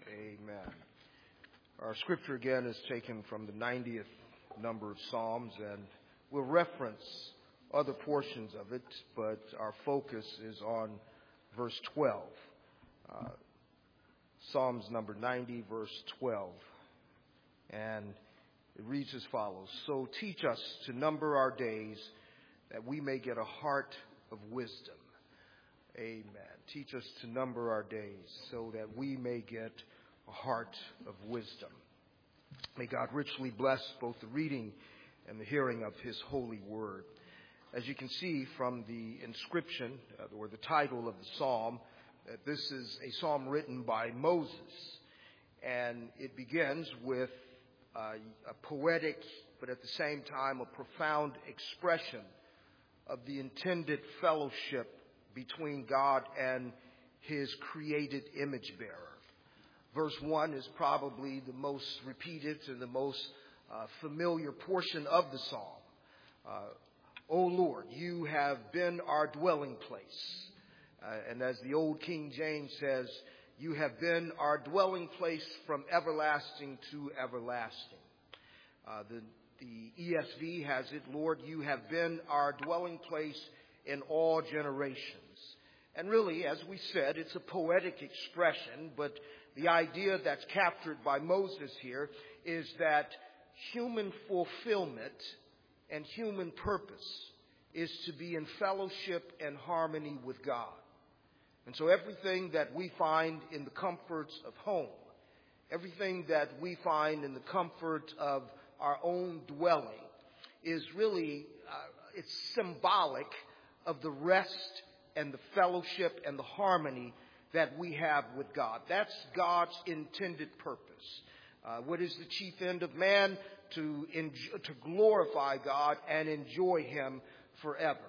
Amen. Our scripture again is taken from the 90th number of Psalms, and we'll reference other portions of it, but our focus is on verse 12. Psalms number 90, verse 12. And it reads as follows: "So teach us to number our days, that we may get a heart of wisdom." Amen. Teach us to number our days so that we may get a heart of wisdom. May God richly bless both the reading and the hearing of His holy word. As you can see from the inscription, or the title of the psalm, that this is a psalm written by Moses. And it begins with a poetic, but at the same time a profound expression of the intended fellowship between God and His created image bearer. Verse 1 is probably the most repeated and the most familiar portion of the psalm. O Lord, you have been our dwelling place. And as the old King James says, you have been our dwelling place from everlasting to everlasting. The ESV has it, Lord, you have been our dwelling place in all generations. And really, as we said, it's a poetic expression, but the idea that's captured by Moses here is that human fulfillment and human purpose is to be in fellowship and harmony with God. And so everything that we find in the comforts of home, everything that we find in the comfort of our own dwelling is really, it's symbolic of the rest and the fellowship and the harmony that we have with God. That's God's intended purpose. What is the chief end of man? To glorify God and enjoy Him forever.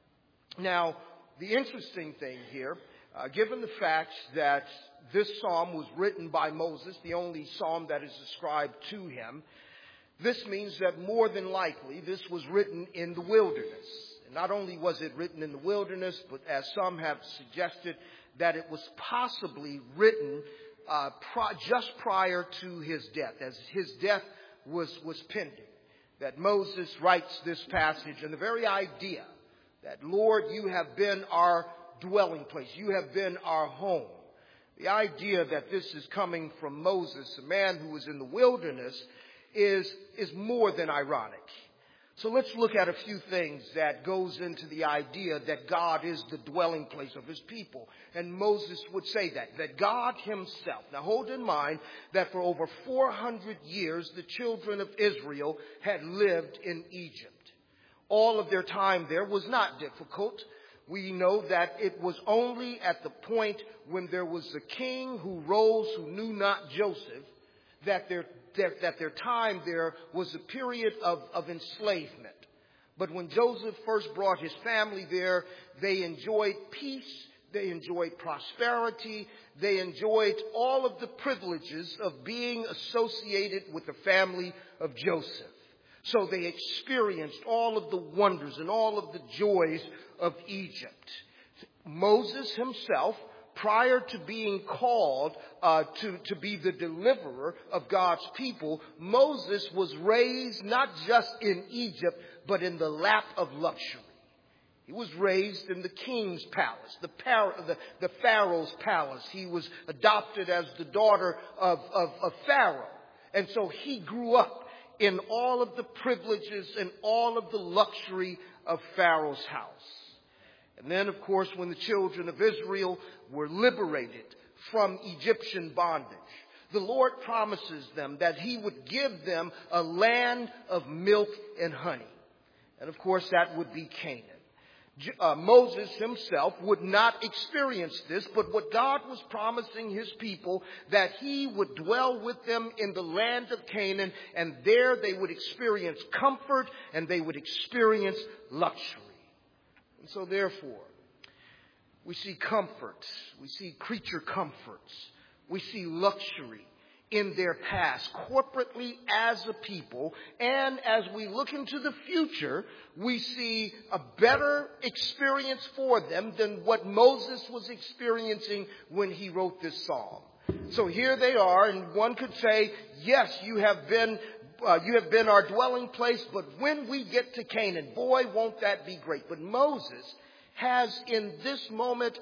Now, the interesting thing here, given the fact that this psalm was written by Moses, the only psalm that is ascribed to him, this means that more than likely this was written in the wilderness. And not only was it written in the wilderness, but as some have suggested, that it was possibly written just prior to his death, as his death was pending. That Moses writes this passage, and the very idea that, Lord, you have been our dwelling place, you have been our home. The idea that this is coming from Moses, a man who was in the wilderness, is more than ironic. So let's look at a few things that goes into the idea that God is the dwelling place of His people. And Moses would say that God Himself. Now hold in mind that for over 400 years, the children of Israel had lived in Egypt. All of their time there was not difficult. We know that it was only at the point when there was a king who rose who knew not Joseph that their time there was a period of enslavement. But when Joseph first brought his family there, they enjoyed peace, they enjoyed prosperity, they enjoyed all of the privileges of being associated with the family of Joseph. So they experienced all of the wonders and all of the joys of Egypt. Moses himself, prior to being called to be the deliverer of God's people, Moses was raised not just in Egypt, but in the lap of luxury. He was raised in the king's palace, the Pharaoh's palace. He was adopted as the daughter of Pharaoh. And so he grew up in all of the privileges and all of the luxury of Pharaoh's house. And then, of course, when the children of Israel were liberated from Egyptian bondage, the Lord promises them that He would give them a land of milk and honey. And, of course, that would be Canaan. Moses himself would not experience this, but what God was promising His people, that He would dwell with them in the land of Canaan, and there they would experience comfort and they would experience luxury. And so therefore, we see comfort, we see creature comforts, we see luxury in their past, corporately as a people. And as we look into the future, we see a better experience for them than what Moses was experiencing when he wrote this psalm. So here they are, and one could say, yes, you have been our dwelling place, but when we get to Canaan, boy, won't that be great. But Moses has in this moment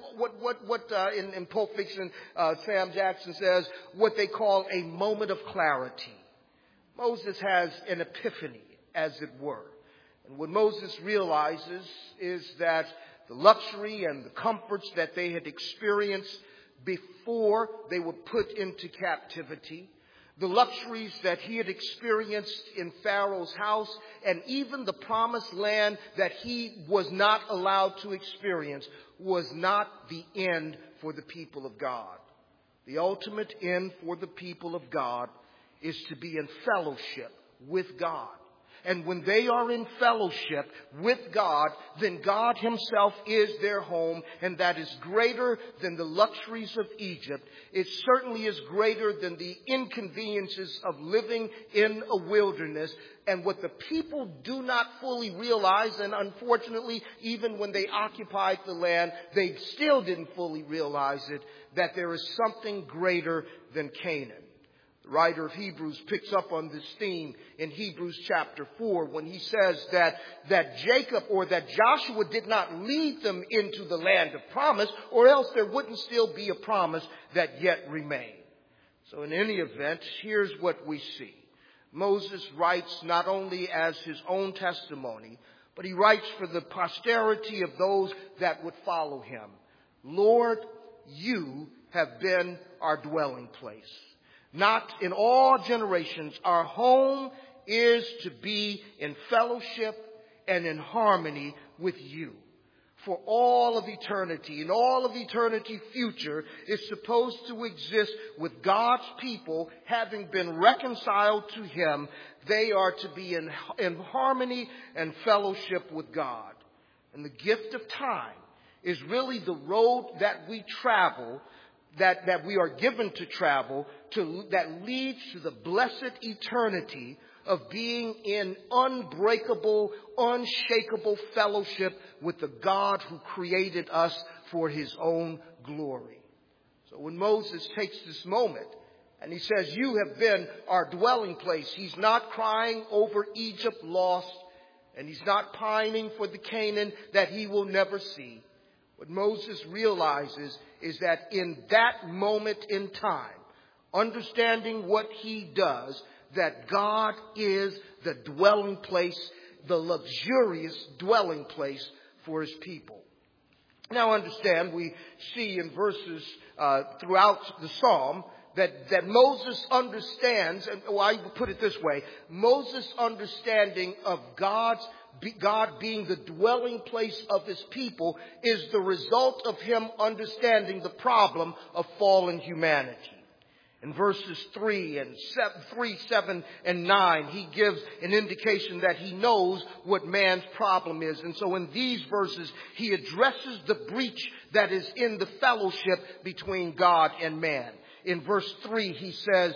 in Pulp Fiction, Sam Jackson says, what they call a moment of clarity. Moses has an epiphany, as it were. And what Moses realizes is that the luxury and the comforts that they had experienced before they were put into captivity, the luxuries that he had experienced in Pharaoh's house, and even the promised land that he was not allowed to experience, was not the end for the people of God. The ultimate end for the people of God is to be in fellowship with God. And when they are in fellowship with God, then God himself is their home, and that is greater than the luxuries of Egypt. It certainly is greater than the inconveniences of living in a wilderness. And what the people do not fully realize, and unfortunately, even when they occupied the land, they still didn't fully realize it, that there is something greater than Canaan. The writer of Hebrews picks up on this theme in Hebrews chapter 4 when he says that Jacob or that Joshua did not lead them into the land of promise, or else there wouldn't still be a promise that yet remained. So in any event, here's what we see. Moses writes not only as his own testimony, but he writes for the posterity of those that would follow him. Lord, you have been our dwelling place. Not in all generations. Our home is to be in fellowship and in harmony with you. For all of eternity, and all of eternity future is supposed to exist with God's people having been reconciled to him. They are to be in harmony and fellowship with God. And the gift of time is really the road that we travel, that we are given to travel, that leads to the blessed eternity of being in unbreakable, unshakable fellowship with the God who created us for his own glory. So when Moses takes this moment and he says, you have been our dwelling place, he's not crying over Egypt lost, and he's not pining for the Canaan that he will never see. What Moses realizes is that in that moment in time, understanding what he does, that God is the dwelling place, the luxurious dwelling place for his people. Now understand, we see in verses throughout the psalm that Moses understands, and I will put it this way, Moses' understanding of God being the dwelling place of his people is the result of him understanding the problem of fallen humanity. In verses 3, 7, and 9, he gives an indication that he knows what man's problem is. And so in these verses, he addresses the breach that is in the fellowship between God and man. In verse 3, he says,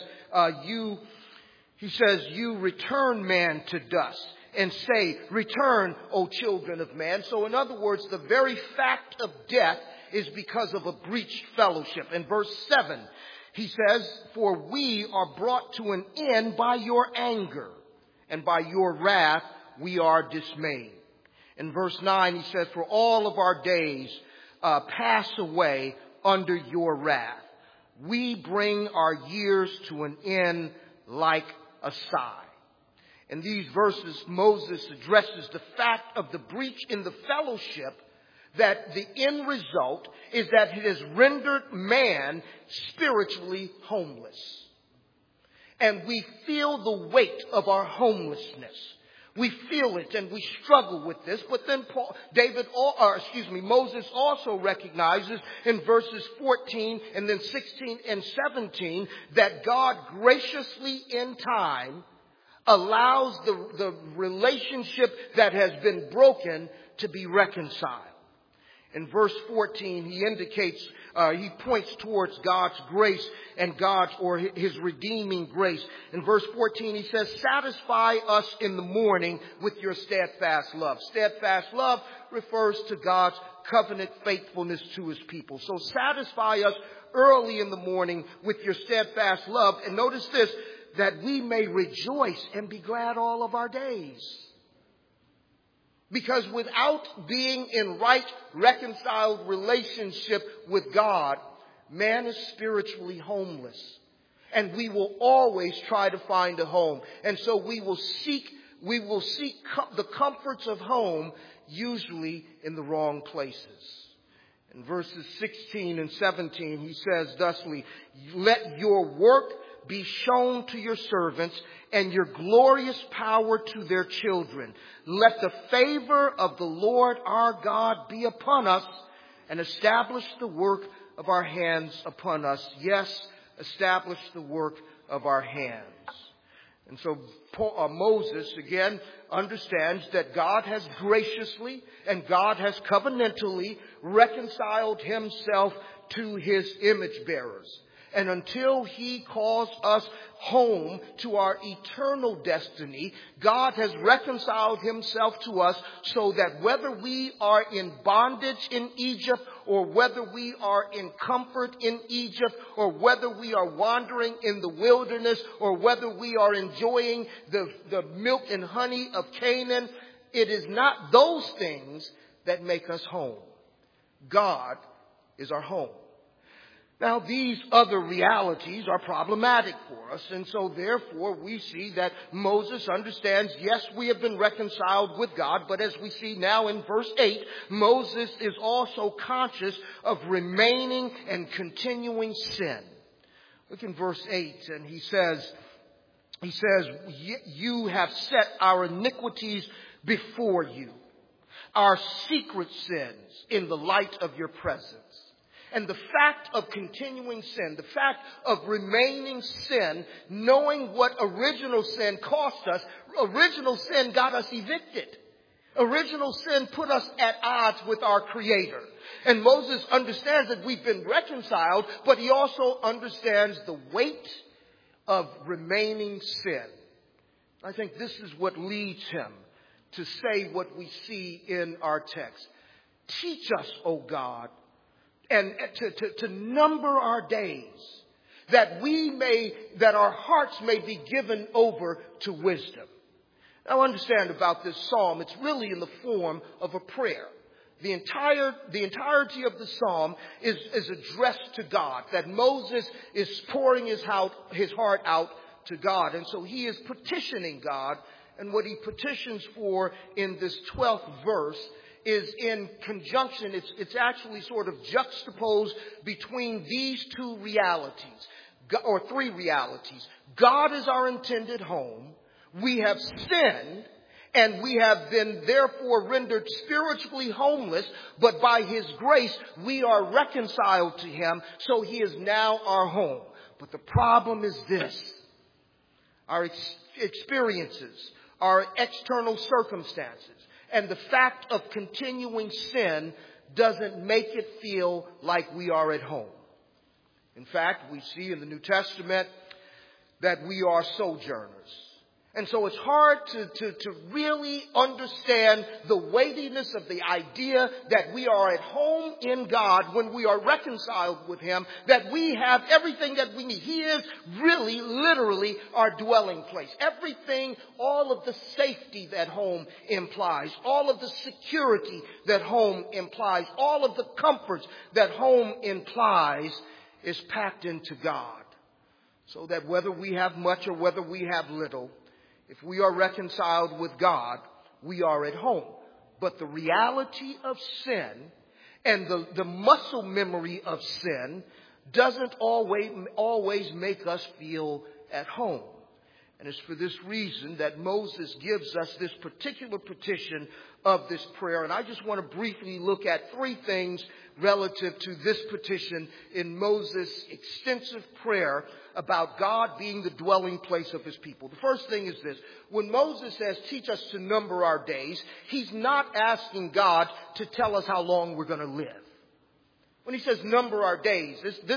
you return man to dust, and say, return, O children of man. So in other words, the very fact of death is because of a breached fellowship. In verse 7, he says, for we are brought to an end by your anger, and by your wrath we are dismayed. In verse 9, he says, for all of our days pass away under your wrath. We bring our years to an end like a sigh. In these verses, Moses addresses the fact of the breach in the fellowship, that the end result is that it has rendered man spiritually homeless. And we feel the weight of our homelessness. We feel it and we struggle with this. But then Moses also recognizes in verses 14 and then 16 and 17 that God graciously in time allows the relationship that has been broken to be reconciled. In verse 14, he indicates, he points towards God's grace and his redeeming grace. In verse 14, he says, satisfy us in the morning with your steadfast love. Steadfast love refers to God's covenant faithfulness to his people. So satisfy us early in the morning with your steadfast love. And notice this, that we may rejoice and be glad all of our days. Because without being in right, reconciled relationship with God, man is spiritually homeless. And we will always try to find a home. And so we will seek the comforts of home, usually in the wrong places. In verses 16 and 17, he says thusly, let your work be shown to your servants and your glorious power to their children. Let the favor of the Lord our God be upon us and establish the work of our hands upon us. Yes, establish the work of our hands. And so Moses, again, understands that God has graciously and God has covenantally reconciled himself to his image bearers. And until he calls us home to our eternal destiny, God has reconciled himself to us so that whether we are in bondage in Egypt or whether we are in comfort in Egypt or whether we are wandering in the wilderness or whether we are enjoying the milk and honey of Canaan, it is not those things that make us home. God is our home. Now, these other realities are problematic for us, and so therefore we see that Moses understands, yes, we have been reconciled with God, but as we see now in verse 8, Moses is also conscious of remaining and continuing sin. Look in verse 8, and he says, you have set our iniquities before you, our secret sins in the light of your presence. And the fact of continuing sin, the fact of remaining sin, knowing what original sin cost us, original sin got us evicted. Original sin put us at odds with our Creator. And Moses understands that we've been reconciled, but he also understands the weight of remaining sin. I think this is what leads him to say what we see in our text. Teach us, O God, and to number our days, that our hearts may be given over to wisdom. Now understand about this psalm, it's really in the form of a prayer. The entirety of the psalm is addressed to God, that Moses is pouring his heart out to God. And so he is petitioning God, and what he petitions for in this 12th verse is in conjunction, it's actually sort of juxtaposed between these two realities, or three realities. God is our intended home. We have sinned, and we have been therefore rendered spiritually homeless, but by his grace, we are reconciled to him, so he is now our home. But the problem is this: our experiences, our external circumstances, and the fact of continuing sin doesn't make it feel like we are at home. In fact, we see in the New Testament that we are sojourners. And so it's hard to really understand the weightiness of the idea that we are at home in God when we are reconciled with him, that we have everything that we need. He is really, literally our dwelling place. Everything, all of the safety that home implies, all of the security that home implies, all of the comforts that home implies is packed into God. So that whether we have much or whether we have little, if we are reconciled with God, we are at home. But the reality of sin and the muscle memory of sin doesn't always make us feel at home. And it's for this reason that Moses gives us this particular petition of this prayer. And I just want to briefly look at three things relative to this petition in Moses' extensive prayer about God being the dwelling place of his people. The first thing is this: when Moses says, teach us to number our days, he's not asking God to tell us how long we're going to live. When he says number our days,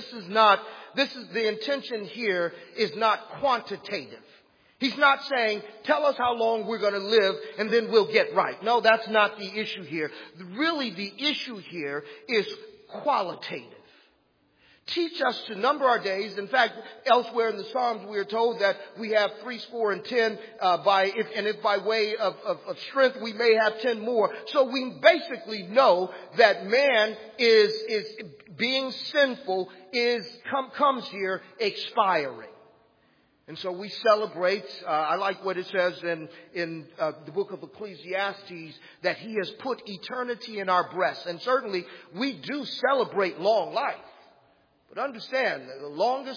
the intention here is not quantitative. He's not saying, tell us how long we're going to live and then we'll get right. No, that's not the issue here. Really, the issue here is qualitative. Teach us to number our days. In fact, elsewhere in the Psalms, we are told that we have 10. If by way of strength, we may have 10 more. So we basically know that man is being sinful, comes here expiring. And so we celebrate, I like what it says in the book of Ecclesiastes, that he has put eternity in our breasts. And certainly we do celebrate long life. But understand, the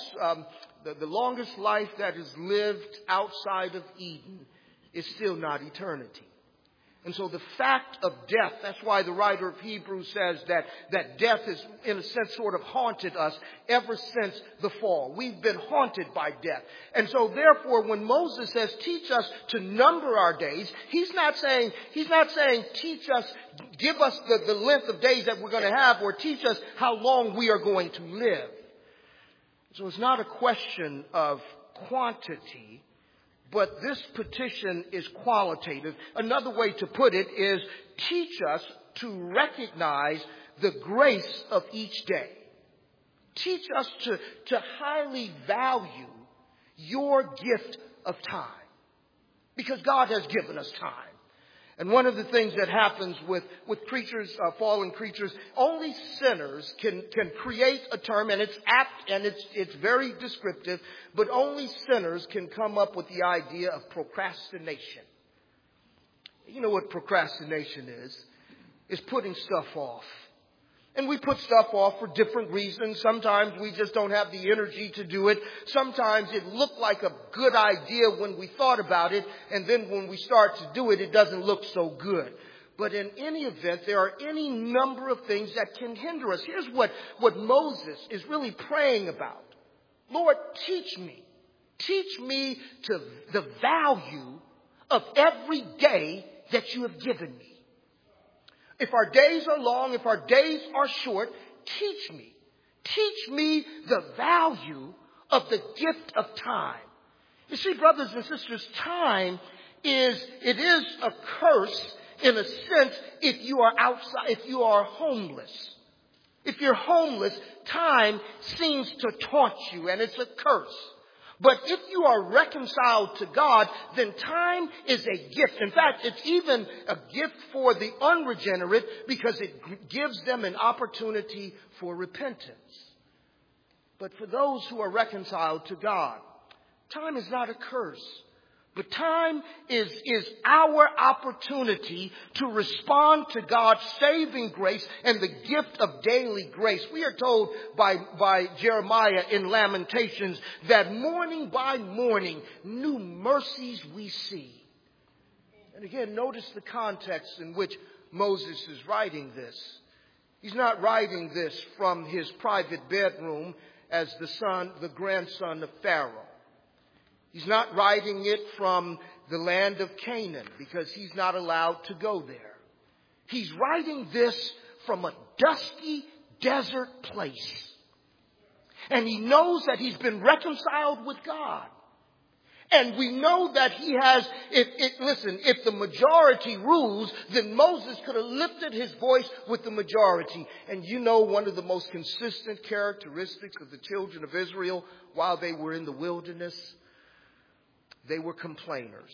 longest life that is lived outside of Eden is still not eternity. And so the fact of death, that's why the writer of Hebrews says that death has, in a sense, sort of haunted us ever since the fall. We've been haunted by death. And so therefore, when Moses says, teach us to number our days, he's not saying, teach us, give us the length of days that we're going to have, or teach us how long we are going to live. So it's not a question of quantity, but this petition is qualitative. Another way to put it is teach us to recognize the grace of each day. Teach us to highly value your gift of time. Because God has given us time. And one of the things that happens with creatures, fallen creatures, only sinners can create a term, and it's apt and it's very descriptive, but only sinners can come up with the idea of procrastination. You know what procrastination is? It's putting stuff off. And we put stuff off for different reasons. Sometimes we just don't have the energy to do it. Sometimes it looked like a good idea when we thought about it, and then when we start to do it, it doesn't look so good. But in any event, there are any number of things that can hinder us. Here's what Moses is really praying about. Lord, teach me. Teach me to the value of every day that you have given me. If our days are long, if our days are short, teach me. Teach me the value of the gift of time. You see, brothers and sisters, time is a curse in a sense if you are outside, if you are homeless. If you're homeless, time seems to taunt you, and it's a curse. But if you are reconciled to God, then time is a gift. In fact, it's even a gift for the unregenerate because it gives them an opportunity for repentance. But for those who are reconciled to God, time is not a curse. But time is our opportunity to respond to God's saving grace and the gift of daily grace. We are told by Jeremiah in Lamentations that morning by morning, new mercies we see. And again, notice the context in which Moses is writing this. He's not writing this from his private bedroom as the grandson of Pharaoh. He's not writing it from the land of Canaan because he's not allowed to go there. He's writing this from a dusty desert place. And he knows that he's been reconciled with God. And we know that he has, if the majority rules, then Moses could have lifted his voice with the majority. And you know one of the most consistent characteristics of the children of Israel while they were in the wilderness? They were complainers.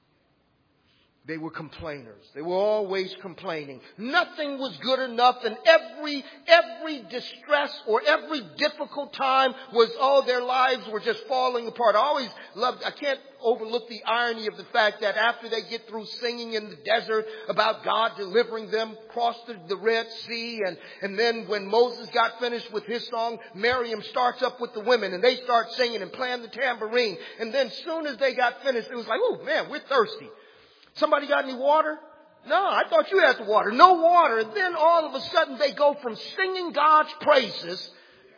They were complainers. They were always complaining. Nothing was good enough, and every distress or every difficult time was, their lives were just falling apart. I can't overlook the irony of the fact that after they get through singing in the desert about God delivering them, crossed the Red Sea, and then when Moses got finished with his song, Miriam starts up with the women, and they start singing and playing the tambourine. And then soon as they got finished, it was like, oh man, we're thirsty. Somebody got any water? No, I thought you had the water. No water. And then all of a sudden they go from singing God's praises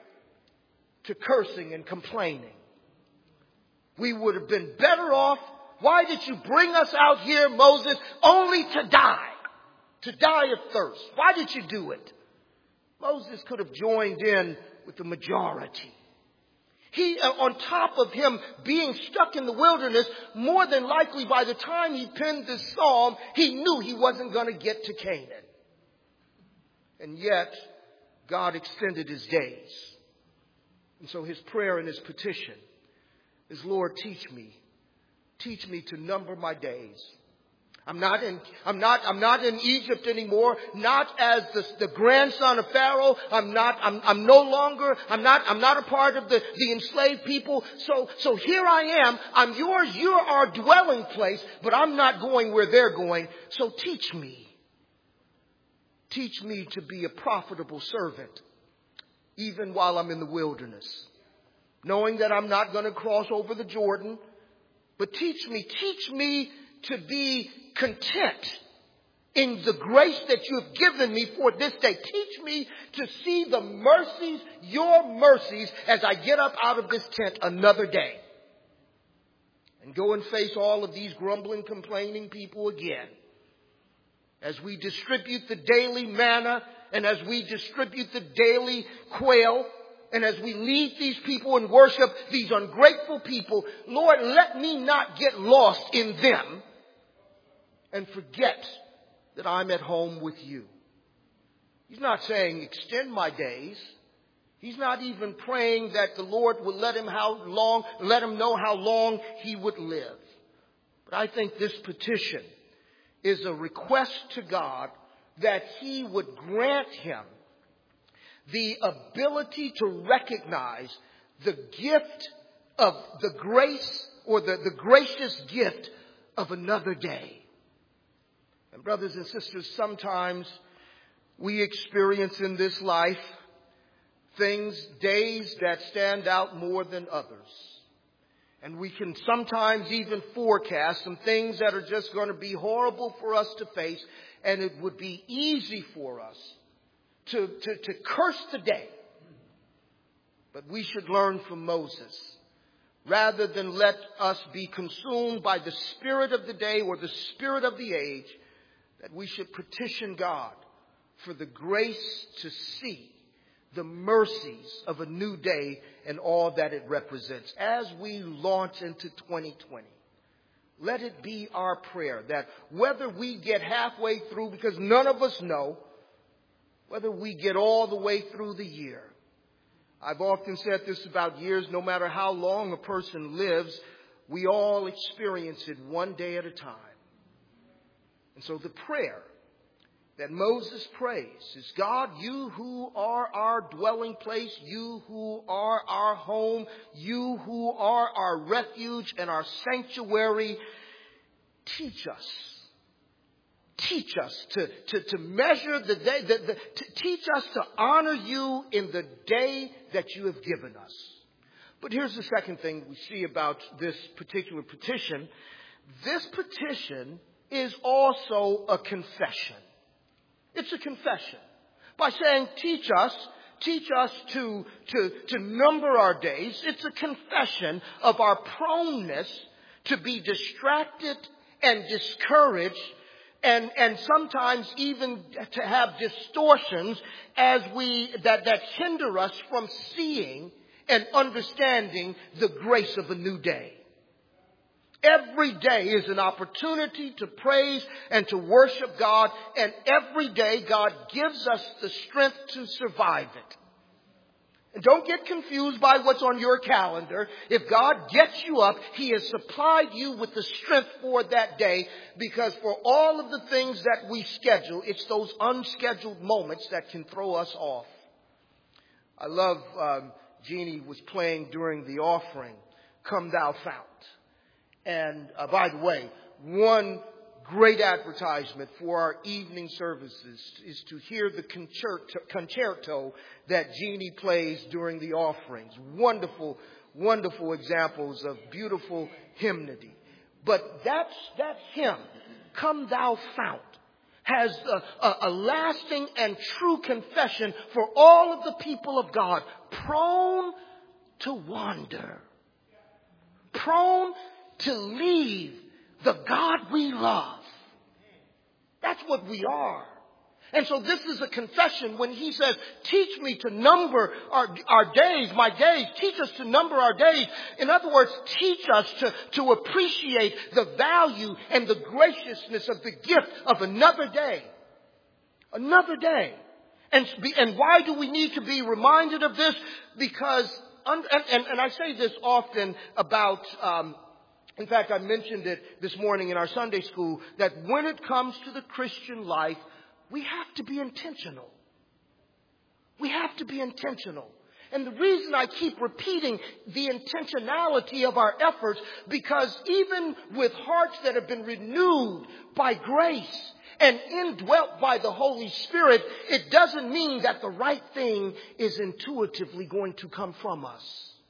to cursing and complaining. We would have been better off. Why did you bring us out here, Moses, only to die? To die of thirst. Why did you do it? Moses could have joined in with the majority. On top of him being stuck in the wilderness, more than likely by the time he penned this psalm, he knew he wasn't going to get to Canaan. And yet, God extended his days. And so his prayer and his petition is, Lord, teach me. Teach me to number my days. I'm not in Egypt anymore, not as the grandson of Pharaoh. I'm not a part of the enslaved people. So here I am. I'm yours. You're our dwelling place, but I'm not going where they're going. So teach me. Teach me to be a profitable servant, even while I'm in the wilderness, knowing that I'm not going to cross over the Jordan. But teach me to be content in the grace that you have given me for this day. Teach me to see the mercies, your mercies, as I get up out of this tent another day and go and face all of these grumbling, complaining people again. As we distribute the daily manna and as we distribute the daily quail, and as we lead these people in worship, these ungrateful people, Lord, let me not get lost in them and forget that I'm at home with you. He's not saying extend my days. He's not even praying that the Lord would let him know how long he would live. But I think this petition is a request to God that he would grant him the ability to recognize the gift of the grace, or the gracious gift of another day. And brothers and sisters, sometimes we experience in this life days that stand out more than others. And we can sometimes even forecast some things that are just going to be horrible for us to face. And it would be easy for us to curse the day. But we should learn from Moses. Rather than let us be consumed by the spirit of the day or the spirit of the age, that we should petition God for the grace to see the mercies of a new day and all that it represents. As we launch into 2020, let it be our prayer that whether we get halfway through, because none of us know, whether we get all the way through the year. I've often said this about years. No matter how long a person lives, we all experience it one day at a time. And so the prayer that Moses prays is, God, you who are our dwelling place, you who are our home, you who are our refuge and our sanctuary, teach us. Teach us to measure the day, teach us to honor you in the day that you have given us. But here's the second thing we see about this particular petition. This petition is also a confession. It's a confession. By saying, teach us to number our days. It's a confession of our proneness to be distracted and discouraged, and sometimes even to have distortions that hinder us from seeing and understanding the grace of a new day. Every day is an opportunity to praise and to worship God, and every day God gives us the strength to survive it. And don't get confused by what's on your calendar. If God gets you up, He has supplied you with the strength for that day, because for all of the things that we schedule, it's those unscheduled moments that can throw us off. I love, Jeannie was playing during the offering, Come Thou Fount. And by the way, one great advertisement for our evening services is to hear the concerto that Jeannie plays during the offerings. Wonderful, wonderful examples of beautiful hymnody. But that hymn, Come Thou Fount, has a lasting and true confession for all of the people of God, prone to wander, prone to leave the God we love. That's what we are. And so this is a confession when he says, teach me to number our days, my days. Teach us to number our days. In other words, teach us to appreciate the value and the graciousness of the gift of another day. Another day. And why do we need to be reminded of this? Because and I say this often about, in fact, I mentioned it this morning in our Sunday school, that when it comes to the Christian life, we have to be intentional. We have to be intentional. And the reason I keep repeating the intentionality of our efforts, because even with hearts that have been renewed by grace and indwelt by the Holy Spirit, it doesn't mean that the right thing is intuitively going to come from us.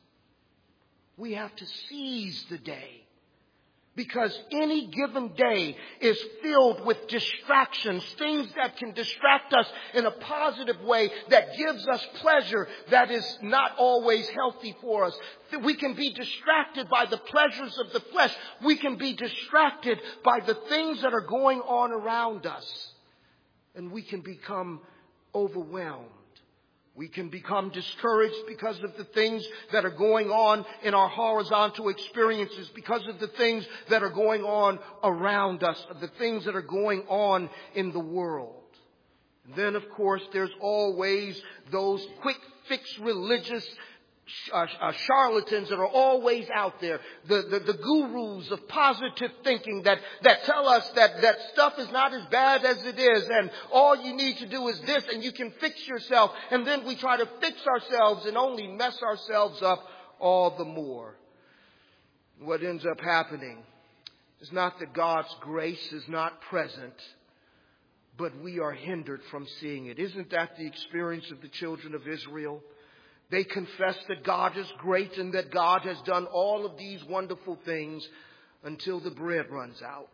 We have to seize the day. Because any given day is filled with distractions, things that can distract us in a positive way, that gives us pleasure that is not always healthy for us. We can be distracted by the pleasures of the flesh. We can be distracted by the things that are going on around us. And we can become overwhelmed. We can become discouraged because of the things that are going on in our horizontal experiences, because of the things that are going on around us, the things that are going on in the world. And then, of course, there's always those quick fix religious charlatans that are always out there, the gurus of positive thinking that tell us that stuff is not as bad as it is, and all you need to do is this, and you can fix yourself. And then we try to fix ourselves and only mess ourselves up all the more. What ends up happening is not that God's grace is not present, but we are hindered from seeing it. Isn't that the experience of the children of Israel? They confess that God is great and that God has done all of these wonderful things until the bread runs out.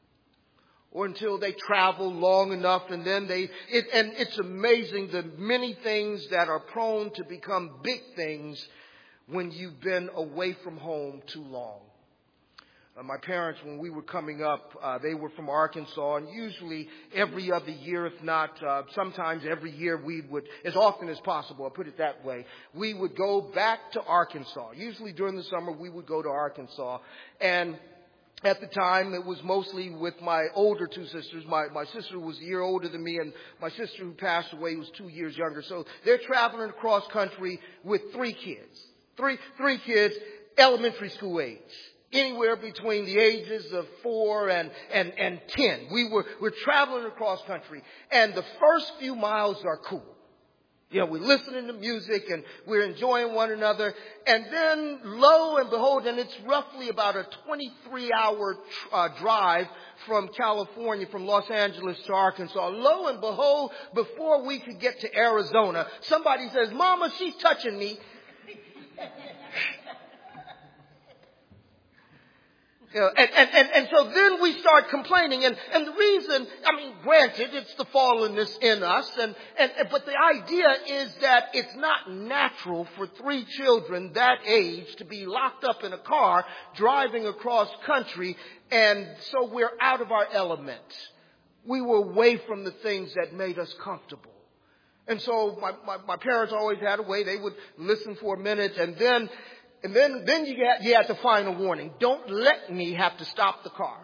Or until they travel long enough, and then and it's amazing the many things that are prone to become big things when you've been away from home too long. My parents, when we were coming up, they were from Arkansas, and usually every other year, if not sometimes every year, we would, as often as possible, I'll put it that way, we would go back to Arkansas. Usually during the summer, we would go to Arkansas. And at the time, it was mostly with my older two sisters. My sister was a year older than me, and my sister who passed away was 2 years younger. So they're traveling across country with three kids. Three kids, elementary school age. Anywhere between the ages of 4 and 10. We're traveling across country. And the first few miles are cool. You know, we're listening to music and we're enjoying one another. And then, lo and behold, and it's roughly about a 23-hour drive from California, from Los Angeles to Arkansas. Lo and behold, before we could get to Arizona, somebody says, "Mama, she's touching me." You know, and so then we start complaining, and the reason, I mean, granted, it's the fallenness in us, but the idea is that it's not natural for 3 children that age to be locked up in a car driving across country, and so we're out of our element. We were away from the things that made us comfortable. And so my parents always had a way. They would listen for a minute, and then you had the final warning. Don't let me have to stop the car.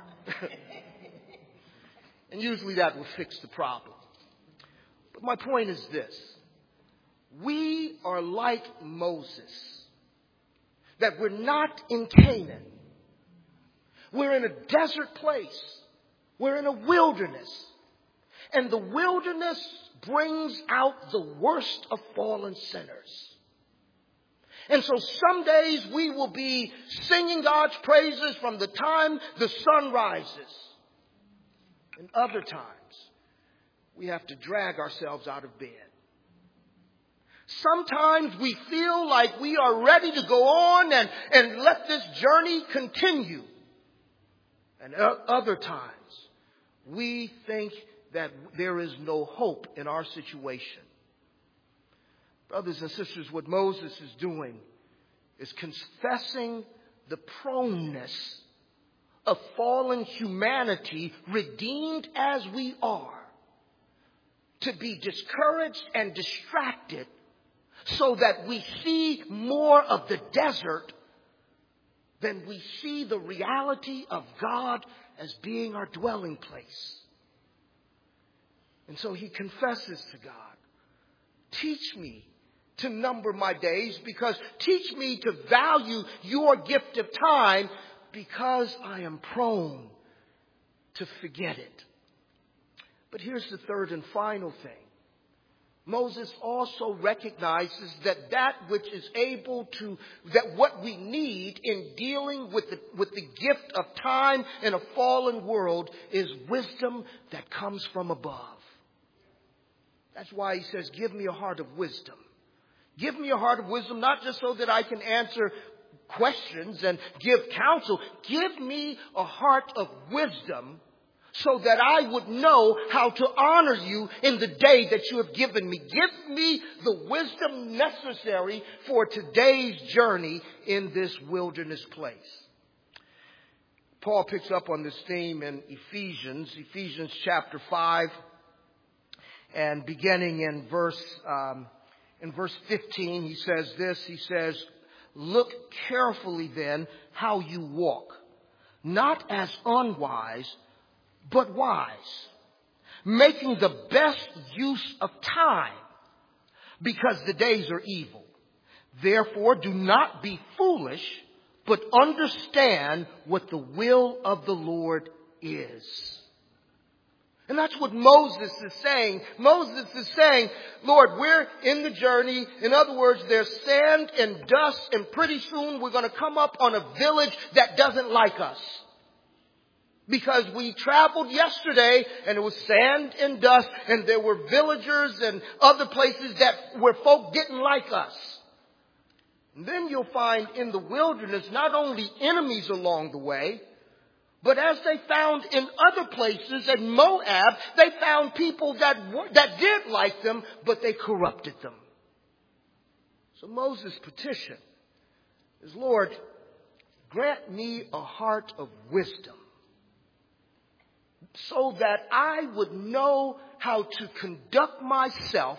And usually that will fix the problem. But my point is this. We are like Moses. That we're not in Canaan. We're in a desert place. We're in a wilderness. And the wilderness brings out the worst of fallen sinners. And so some days we will be singing God's praises from the time the sun rises. And other times we have to drag ourselves out of bed. Sometimes we feel like we are ready to go on and let this journey continue. And other times we think that there is no hope in our situation. Brothers and sisters, what Moses is doing is confessing the proneness of fallen humanity, redeemed as we are, to be discouraged and distracted so that we see more of the desert than we see the reality of God as being our dwelling place. And so he confesses to God, "Teach me to number my days, because teach me to value your gift of time, because I am prone to forget it. But here's the third and final thing. Moses also recognizes that which is able to, that what we need in dealing with the gift of time in a fallen world is wisdom that comes from above. That's why he says, give me a heart of wisdom. Give me a heart of wisdom, not just so that I can answer questions and give counsel. Give me a heart of wisdom so that I would know how to honor you in the day that you have given me. Give me the wisdom necessary for today's journey in this wilderness place. Paul picks up on this theme in Ephesians chapter 5, and beginning in verse 15, he says this. He says, look carefully then how you walk, not as unwise, but wise, making the best use of time, because the days are evil. Therefore, do not be foolish, but understand what the will of the Lord is. And that's what Moses is saying. Moses is saying, Lord, we're in the journey. In other words, there's sand and dust, and pretty soon we're going to come up on a village that doesn't like us. Because we traveled yesterday and it was sand and dust, and there were villagers and other places where folk didn't like us. And then you'll find in the wilderness not only enemies along the way, but as they found in other places in Moab, they found people that did like them, but they corrupted them. So Moses' petition is, Lord, grant me a heart of wisdom, so that I would know how to conduct myself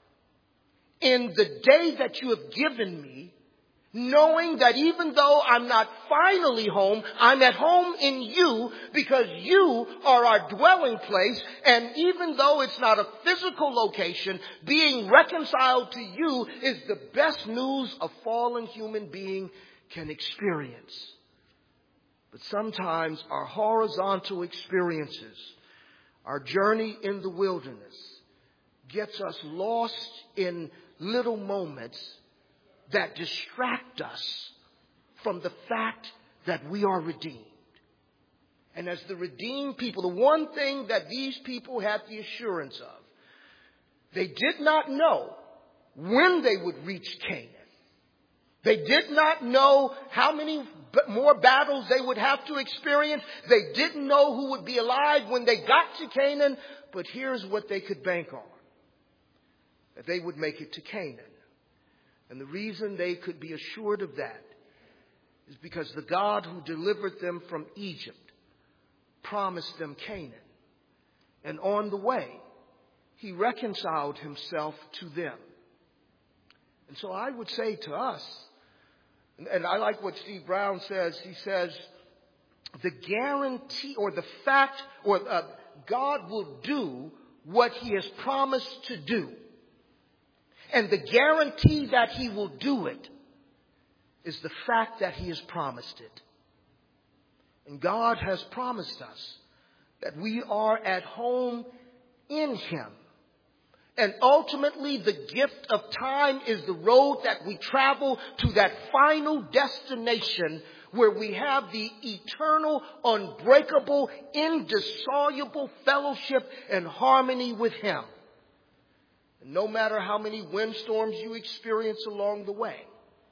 in the day that you have given me, knowing that even though I'm not finally home, I'm at home in you, because you are our dwelling place. And even though it's not a physical location, being reconciled to you is the best news a fallen human being can experience. But sometimes our horizontal experiences, our journey in the wilderness, gets us lost in little moments that distract us from the fact that we are redeemed. And as the redeemed people, the one thing that these people had the assurance of, they did not know when they would reach Canaan. They did not know how many more battles they would have to experience. They didn't know who would be alive when they got to Canaan. But here's what they could bank on: that they would make it to Canaan. And the reason they could be assured of that is because the God who delivered them from Egypt promised them Canaan. And on the way, he reconciled himself to them. And so I would say to us, and I like what Steve Brown says. He says, the guarantee or the fact or God will do what he has promised to do. And the guarantee that he will do it is the fact that he has promised it. And God has promised us that we are at home in him. And ultimately, the gift of time is the road that we travel to that final destination where we have the eternal, unbreakable, indissoluble fellowship and harmony with him. And no matter how many windstorms you experience along the way,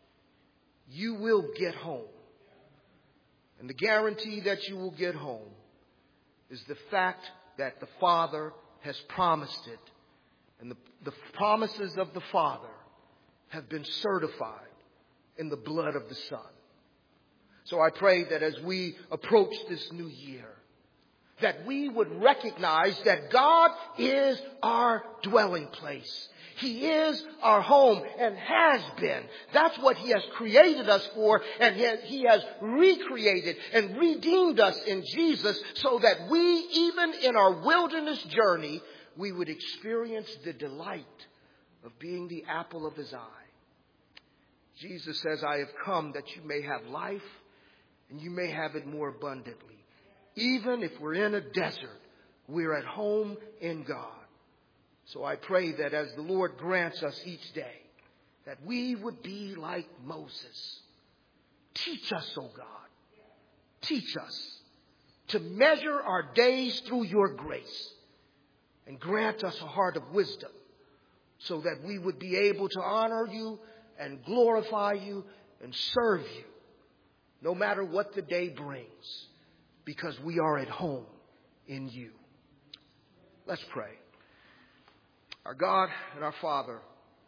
you will get home. And the guarantee that you will get home is the fact that the Father has promised it. And the promises of the Father have been certified in the blood of the Son. So I pray that as we approach this new year, that we would recognize that God is our dwelling place. He is our home and has been. That's what he has created us for, and he has recreated and redeemed us in Jesus so that we, even in our wilderness journey, we would experience the delight of being the apple of his eye. Jesus says, I have come that you may have life and you may have it more abundantly. Even if we're in a desert, we're at home in God. So I pray that as the Lord grants us each day, that we would be like Moses. Teach us, O God. Teach us to measure our days through your grace and grant us a heart of wisdom so that we would be able to honor you and glorify you and serve you no matter what the day brings, because we are at home in you. Let's pray. Our God and our Father,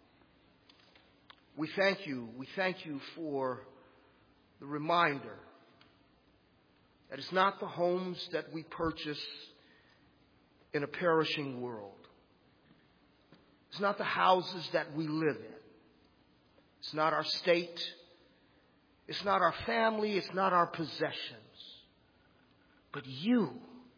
we thank you. We thank you for the reminder that it's not the homes that we purchase in a perishing world. It's not the houses that we live in. It's not our state. It's not our family. It's not our possessions. But you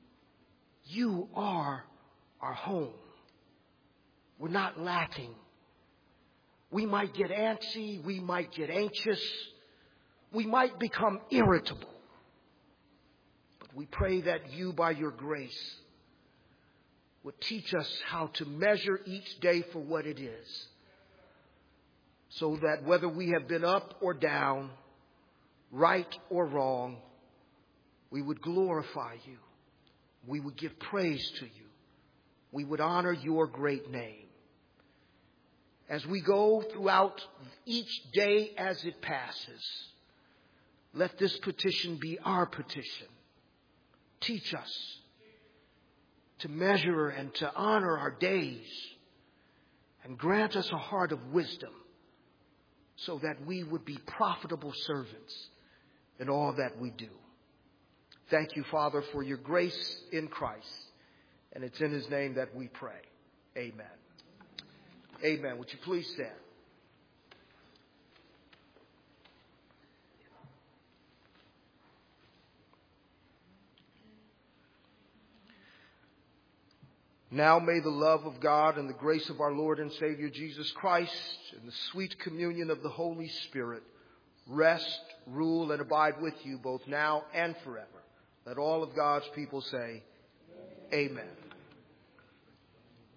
are our home. We're not lacking. We might get antsy. We might get anxious. We might become irritable. But we pray that you, by your grace, would teach us how to measure each day for what it is, so that whether we have been up or down, right or wrong, we would glorify you. We would give praise to you. We would honor your great name. As we go throughout each day as it passes, let this petition be our petition. Teach us to measure and to honor our days, and grant us a heart of wisdom so that we would be profitable servants in all that we do. Thank you, Father, for your grace in Christ. And it's in his name that we pray. Amen. Amen. Would you please stand? Now may the love of God and the grace of our Lord and Savior Jesus Christ and the sweet communion of the Holy Spirit rest, rule, and abide with you both now and forever. Let all of God's people say, Amen.